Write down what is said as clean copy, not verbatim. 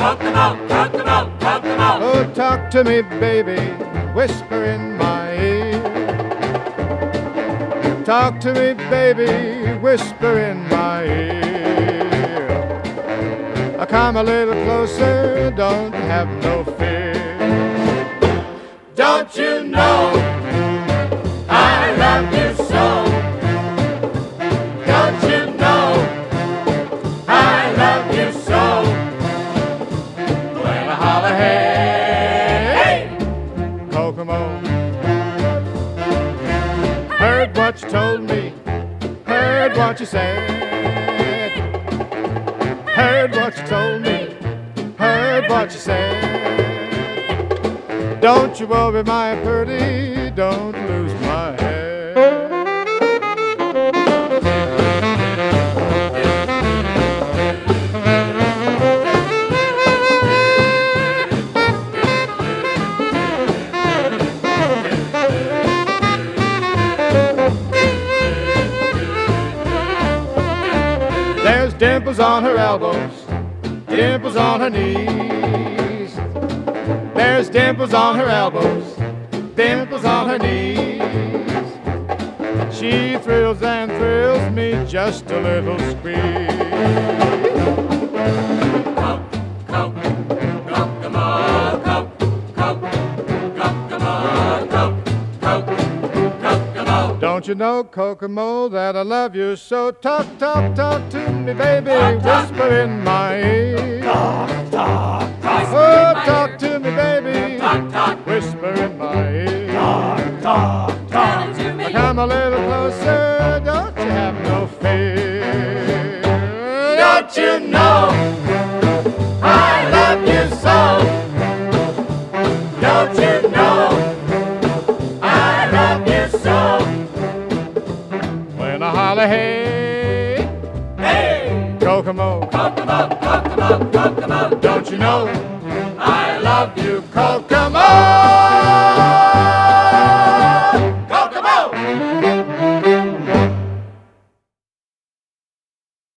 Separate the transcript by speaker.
Speaker 1: Oh, talk to me, baby, whisper in my ear. Talk to me, baby, whisper in my ear. Come a little closer, don't have no fear. Don't you know I love you so? Don't you know I love you so? When I holler, hey, Kokomo. Heard what you told me, heard what you said. Heard what you told me, heard what you said. Don't you worry, my pretty, don't lose my head. There's dimples on her elbows, dimples on her knees. There's dimples on her elbows, dimples on her knees. She thrills and thrills me just a little squeeze. Don't you know, Kokomo, that I love you so? Talk, talk, talk to me, baby, whisper in my ear. Oh, talk to me, baby, whisper in my ear. Come a little closer, don't you have no fear. Don't you know I love you so? Don't you know I love you so? When I holler, hey, hey, Kokomo, Kokomo, Kokomo, Kokomo. Don't you know I love you, Kokomo?